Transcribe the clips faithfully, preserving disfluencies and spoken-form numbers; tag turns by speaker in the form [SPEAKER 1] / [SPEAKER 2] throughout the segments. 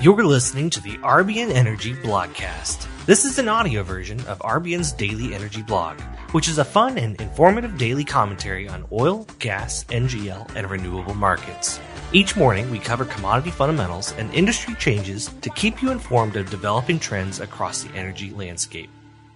[SPEAKER 1] You're listening to the R B N Energy Blogcast. This is an audio version of R B N's daily energy blog, which is a fun and informative daily commentary on oil, gas, N G L, and renewable markets. Each morning, we cover commodity fundamentals and industry changes to keep you informed of developing trends across the energy landscape.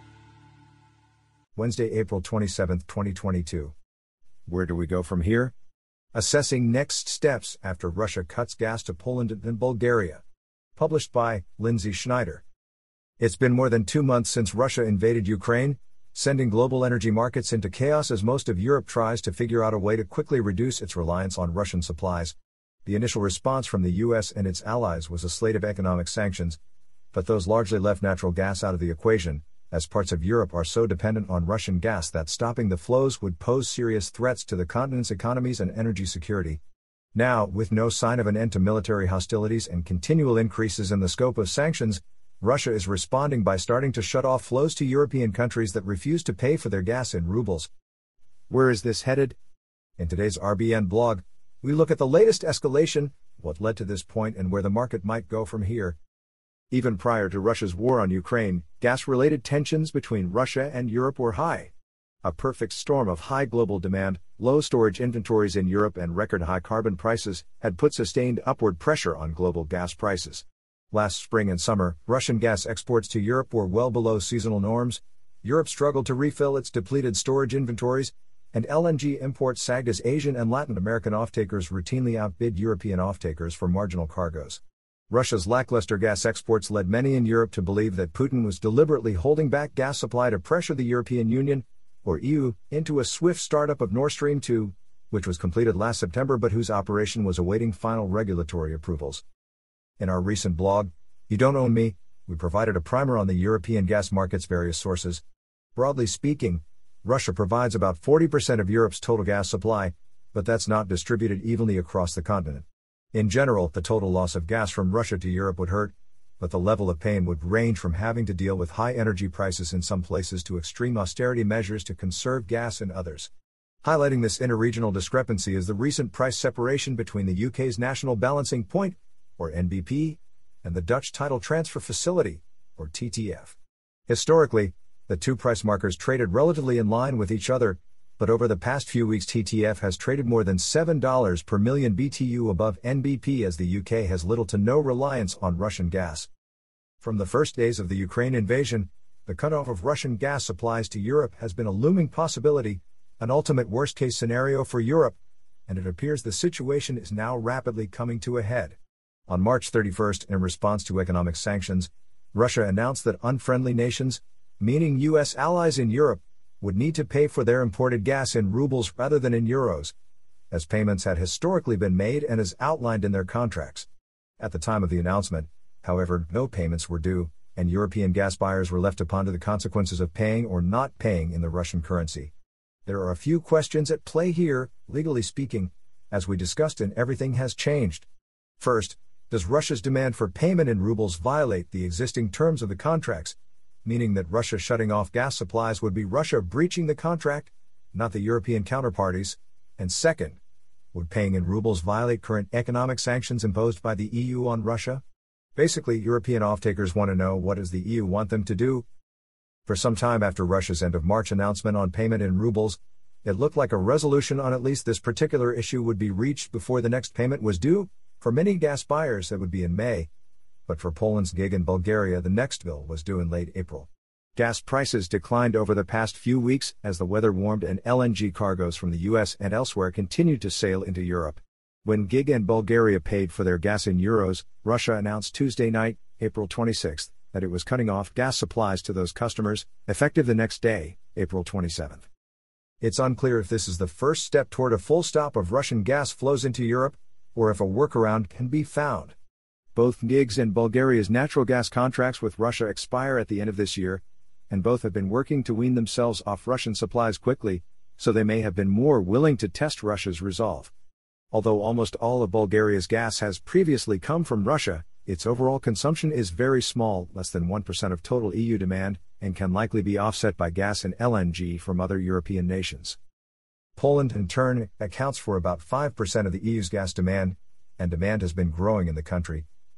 [SPEAKER 2] Wednesday, April twenty-seventh, twenty twenty-two. Where do we go from here? Assessing next steps after Russia cuts gas to Poland and Bulgaria. Published by Lindsay Schneider. It's been more than two months since Russia invaded Ukraine, sending global energy markets into chaos as most of Europe tries to figure out a way to quickly reduce its reliance on Russian supplies. The initial response from the U S and its allies was a slate of economic sanctions, but those largely left natural gas out of the equation, as parts of Europe are so dependent on Russian gas that stopping the flows would pose serious threats to the continent's economies and energy security. Now, with no sign of an end to military hostilities and continual increases in the scope of sanctions, Russia is responding by starting to shut off flows to European countries that refuse to pay for their gas in rubles. Where is this headed? In today's R B N blog, we look at the latest escalation, what led to this point, and where the market might go from here. Even prior to Russia's war on Ukraine, gas-related tensions between Russia and Europe were high. A perfect storm of high global demand, low storage inventories in Europe, and record-high carbon prices had put sustained upward pressure on global gas prices. Last spring and summer, Russian gas exports to Europe were well below seasonal norms. Europe struggled to refill its depleted storage inventories, and L N G imports sagged as Asian and Latin American offtakers routinely outbid European offtakers for marginal cargoes. Russia's lackluster gas exports led many in Europe to believe that Putin was deliberately holding back gas supply to pressure the European Union, or E U, into a swift startup of Nord Stream two, which was completed last September but whose operation was awaiting final regulatory approvals. In our recent blog, You Don't Own Me, we provided a primer on the European gas market's various sources. Broadly speaking, Russia provides about forty percent of Europe's total gas supply, but that's not distributed evenly across the continent. In general, the total loss of gas from Russia to Europe would hurt, but the level of pain would range from having to deal with high energy prices in some places to extreme austerity measures to conserve gas in others. Highlighting this interregional discrepancy is the recent price separation between the U K's National Balancing Point, or N B P, and the Dutch Tidal Transfer Facility, or T T F. Historically, the two price markers traded relatively in line with each other, but over the past few weeks T T F has traded more than seven dollars per million B T U above N B P as the U K has little to no reliance on Russian gas. From the first days of the Ukraine invasion, the cutoff of Russian gas supplies to Europe has been a looming possibility, an ultimate worst-case scenario for Europe, and it appears the situation is now rapidly coming to a head. On March thirty-first, in response to economic sanctions, Russia announced that unfriendly nations, meaning U S allies in Europe, would need to pay for their imported gas in rubles rather than in euros, as payments had historically been made and as outlined in their contracts. At the time of the announcement, however, no payments were due, and European gas buyers were left to ponder the consequences of paying or not paying in the Russian currency. There are a few questions at play here, legally speaking, as we discussed in Everything Has Changed. First, does Russia's demand for payment in rubles violate the existing terms of the contracts, meaning that Russia shutting off gas supplies would be Russia breaching the contract, not the European counterparties? And second, would paying in rubles violate current economic sanctions imposed by the E U on Russia? Basically, European offtakers want to know, what does the E U want them to do? For some time after Russia's end of March announcement on payment in rubles, it looked like a resolution on at least this particular issue would be reached before the next payment was due. For many gas buyers that would be in May, but for Poland's gig and Bulgaria the next bill was due in late April. Gas prices declined over the past few weeks as the weather warmed and L N G cargoes from the U S and elsewhere continued to sail into Europe. When Gig and Bulgaria paid for their gas in euros, Russia announced Tuesday night, April twenty-sixth, that it was cutting off gas supplies to those customers, effective the next day, April twenty-seventh. It's unclear if this is the first step toward a full stop of Russian gas flows into Europe, or if a workaround can be found. Both Gig's and Bulgaria's natural gas contracts with Russia expire at the end of this year, and both have been working to wean themselves off Russian supplies quickly, so they may have been more willing to test Russia's resolve. Although almost all of Bulgaria's gas has previously come from Russia, its overall consumption is very small, less than one percent of total E U demand, and can likely be offset by gas and L N G from other European nations. Poland, in turn, accounts for about five percent of the E U's gas demand, and demand has been growing in the country,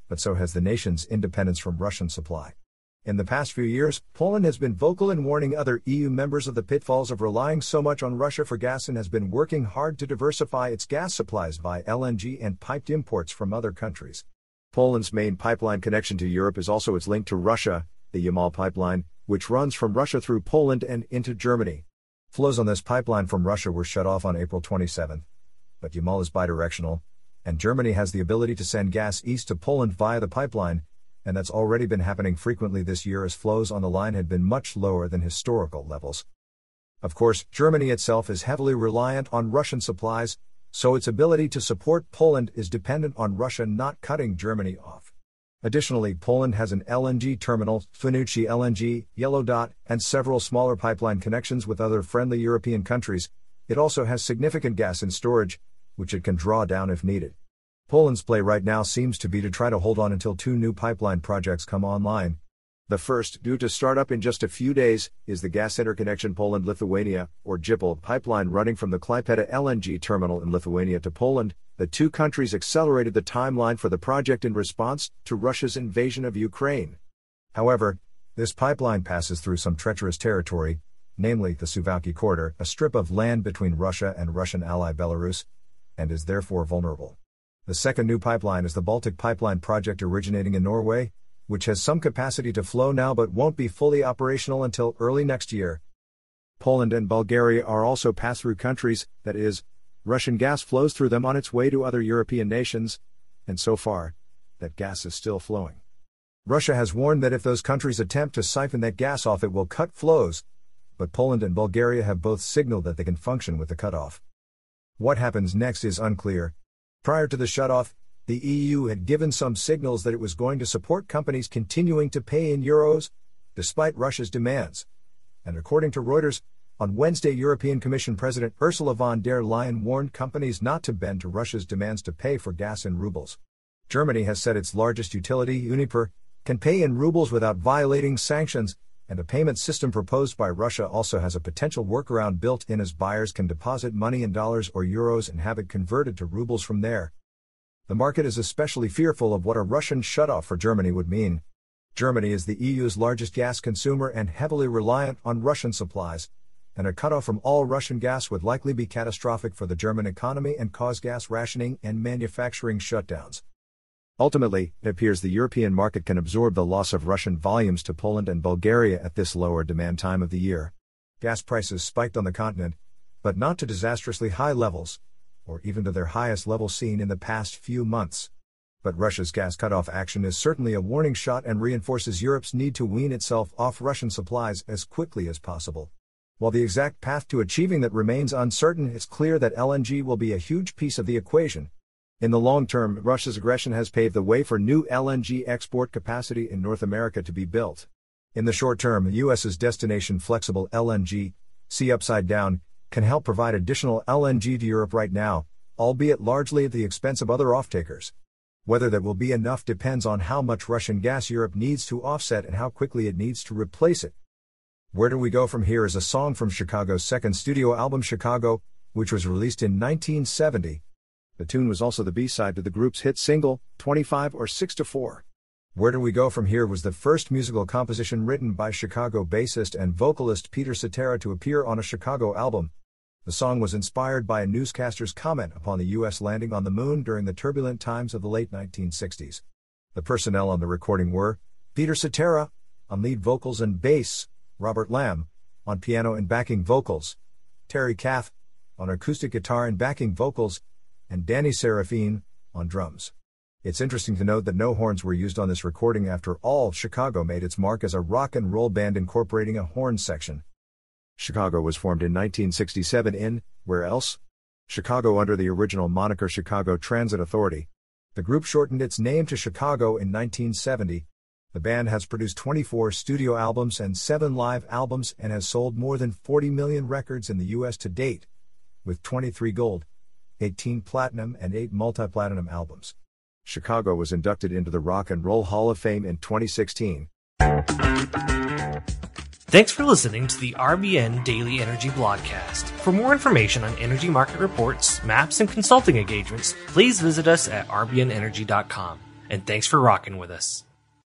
[SPEAKER 2] but so has the nation's independence from Russian supply. In the past few years, Poland has been vocal in warning other E U members of the pitfalls of relying so much on Russia for gas and has been working hard to diversify its gas supplies via L N G and piped imports from other countries. Poland's main pipeline connection to Europe is also its link to Russia, the Yamal pipeline, which runs from Russia through Poland and into Germany. Flows on this pipeline from Russia were shut off on April twenty-seventh, but Yamal is bidirectional, and Germany has the ability to send gas east to Poland via the pipeline, and that's already been happening frequently this year as flows on the line had been much lower than historical levels. Of course, Germany itself is heavily reliant on Russian supplies, so its ability to support Poland is dependent on Russia not cutting Germany off. Additionally, Poland has an L N G terminal, Świnoujście L N G, Yellow Dot, and several smaller pipeline connections with other friendly European countries. It also has significant gas in storage, which it can draw down if needed. Poland's play right now seems to be to try to hold on until two new pipeline projects come online. The first, due to start up in just a few days, is the gas interconnection Poland-Lithuania, or G I P L, pipeline running from the Klaipėda L N G terminal in Lithuania to Poland. The two countries accelerated the timeline for the project in response to Russia's invasion of Ukraine. However, this pipeline passes through some treacherous territory, namely the Suwałki Corridor, a strip of land between Russia and Russian ally Belarus, and is therefore vulnerable. The second new pipeline is the Baltic Pipeline project originating in Norway, which has some capacity to flow now but won't be fully operational until early next year. Poland and Bulgaria are also pass-through countries, that is, Russian gas flows through them on its way to other European nations, and so far, that gas is still flowing. Russia has warned that if those countries attempt to siphon that gas off it will cut flows, but Poland and Bulgaria have both signaled that they can function with the cutoff. What happens next is unclear. Prior to the shutoff, the E U had given some signals that it was going to support companies continuing to pay in euros, despite Russia's demands. And according to Reuters, on Wednesday European Commission President Ursula von der Leyen warned companies not to bend to Russia's demands to pay for gas in rubles. Germany has said its largest utility, Uniper, can pay in rubles without violating sanctions, and a payment system proposed by Russia also has a potential workaround built in as buyers can deposit money in dollars or euros and have it converted to rubles from there. The market is especially fearful of what a Russian shutoff for Germany would mean. Germany is the E U's largest gas consumer and heavily reliant on Russian supplies, and a cutoff from all Russian gas would likely be catastrophic for the German economy and cause gas rationing and manufacturing shutdowns. Ultimately, it appears the European market can absorb the loss of Russian volumes to Poland and Bulgaria at this lower demand time of the year. Gas prices spiked on the continent, but not to disastrously high levels, or even to their highest level seen in the past few months. But Russia's gas cutoff action is certainly a warning shot and reinforces Europe's need to wean itself off Russian supplies as quickly as possible. While the exact path to achieving that remains uncertain, it's clear that L N G will be a huge piece of the equation. In the long term, Russia's aggression has paved the way for new L N G export capacity in North America to be built. In the short term, the U S's destination flexible L N G, see upside down, can help provide additional L N G to Europe right now, albeit largely at the expense of other off-takers. Whether that will be enough depends on how much Russian gas Europe needs to offset and how quickly it needs to replace it. Where Do We Go From Here is a song from Chicago's second studio album Chicago, which was released in nineteen seventy. The tune was also the B-side to the group's hit single, twenty-five or six to four. Where Do We Go From Here was the first musical composition written by Chicago bassist and vocalist Peter Cetera to appear on a Chicago album. The song was inspired by a newscaster's comment upon the U S landing on the moon during the turbulent times of the late nineteen sixties. The personnel on the recording were Peter Cetera, on lead vocals and bass, Robert Lamb, on piano and backing vocals, Terry Kath, on acoustic guitar and backing vocals, and Danny Serafine, on drums. It's interesting to note that no horns were used on this recording. After all, Chicago made its mark as a rock and roll band incorporating a horn section. Chicago was formed in nineteen sixty-seven in, where else? Chicago under the original moniker Chicago Transit Authority. The group shortened its name to Chicago in nineteen seventy. The band has produced twenty-four studio albums and seven live albums and has sold more than forty million records in the U S to date, with twenty-three gold, eighteen platinum and eight multi-platinum albums. Chicago was inducted into the Rock and Roll Hall of Fame in twenty sixteen.
[SPEAKER 1] Thanks for listening to the R B N Daily Energy Blogcast. For more information on energy market reports, maps, and consulting engagements, please visit us at r b n energy dot com. and thanks for rocking with us.